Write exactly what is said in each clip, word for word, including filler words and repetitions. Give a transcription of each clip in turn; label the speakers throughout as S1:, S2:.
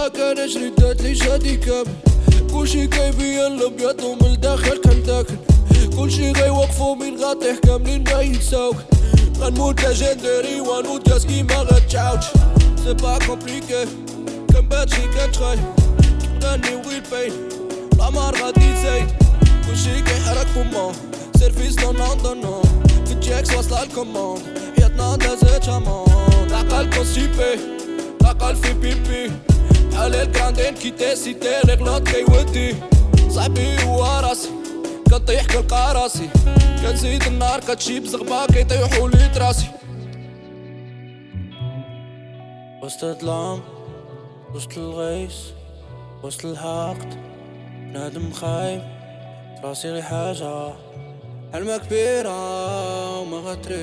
S1: ما كانش ردات لي شادي كامل. كلشي كيبين الابيض ومن الداخل كان داكن. كلشي غيوقفو من غاطيح كاملين ما يتساوك. غنموت ليجندري ونوت كاس كيما غتعاودش. سي با كومبليكي كنباتشي كنتخايل كنغني وغير باين العمر غادي زايد. كلشي كيحرك فمو سيرفيس دون دونو في الجاكس واصلة الكوموند. حياتنا دازت امون العقل كونستيبي العقل في بيبي بحال الكراندين كي سيتي الغلط كيودي. صاحبي هو راسي كنطيح كنلقى راسي كنزيد النار كتشي بزغبة كيطيحو لي تراسي. وسط الظلام وسط الغيس وسط الحقد بنادم خايب راسي غي حاجة حلمة كبيرة وما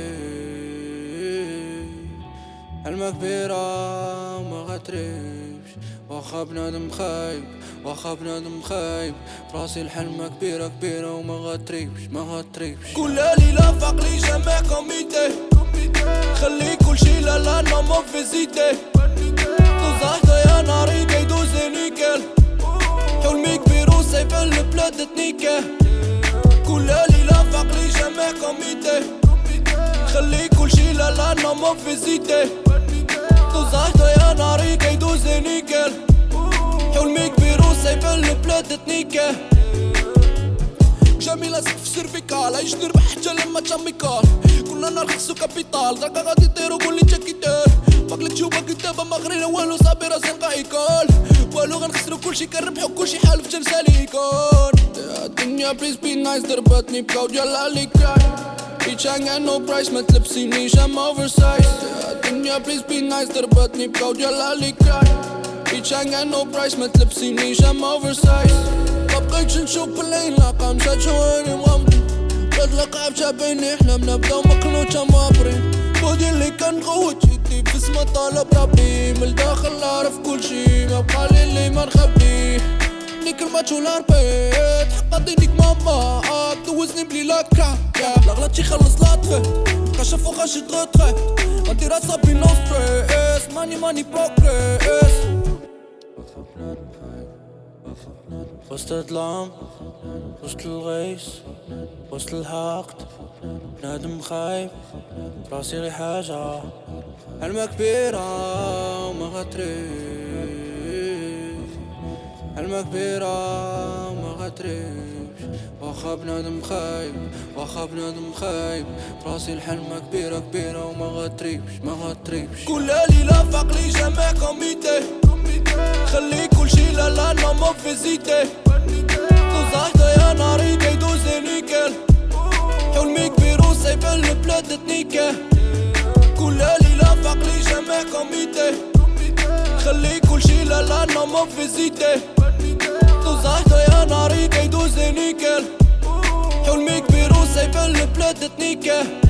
S1: غتريب. حلمة كبيرة وما غتريبش واخا بنادم خايب واخا بنادم خايب راسي الحلمة كبيرة كبيرة وما غتريبش ما غتريبش. كل ليلة فاقلي جامع كوميتي خلي كلشي لا لا نو موفيزيتي. دوزاحتا يا ناري كيدوزي نيكل حلمي كبير وسايبة البلاد تنيكه. كل ليلة فاقلي جامع كوميتي خلي كلشي لا لا نو موفيزيتي. دوزاحتا يا ناري كيدوزي نيكل حلمي كبير وسايبة البلاد تنيكه. جامي لازق في سيرفيكال عايش نربح حتى لما تشاميكال. كلنا نار خصو كابيتال دراكا غادي طير وقولي انت كي داير. باقلك تشوفها كدابا ما غرينا والو صافي راسي نلقى ايكول والو غنخسرو كلشي كنربحو كلشي حال في جلسة ليكون. الدنيا بليز بي نايس ضربتني بكاو ديال علي كراي ايتش هانغ نو برايس ما تلبسينيش ام اوفر سايز. الدنيا بليز بي نايس ضربتني بكاو ديال علي كراي ايتش هانغ نو برايس ما تلبسينيش ام اوفر سايز. مبقيتش نشوف بالليل لاقا مشات شواري مغمضين بلاد لقا بجا بيني حلمنا بداو مقنوطة مابرين. بودي اللي كنغوت يدي بس ما طالب ربي من الداخل نعرف كلشي ما بقالي اللي ما نخبيه. نيك الماتش ولا ربيت حقا دينيك ماما دوزني بلي لاكا لا غلطتي خلص لا تفيت كشافو خاشي تغتغيت غندير عصابي نو ستريس ماني ماني بروغريس. وسط الظلام وسط الغيس وسط الحقد بنادم خايب راسي غي حاجة حلمة كبيرة وما غتريب. حلمة كبيرة وما غتريبش واخا بنادم خايب واخا بنادم خايب راسي الحلمة كبيرة كبيرة وما غتريبش ما غتريبش. كل ليلة فاقلي جامع كوميتي خلي كلشي لا لا نو موفيزيتي. دوزاحتا يا ناري كيدوزي نيكل حلمي كبير وسايبة البلاد تنيكه. كل ليلة فاقلي جامع كوميتي خلي كلشي لا لا نو موفيزيتي. دوزاحتا يا ناري كيدوزي نيكل حلمي كبير وسايبة البلاد تنيكه.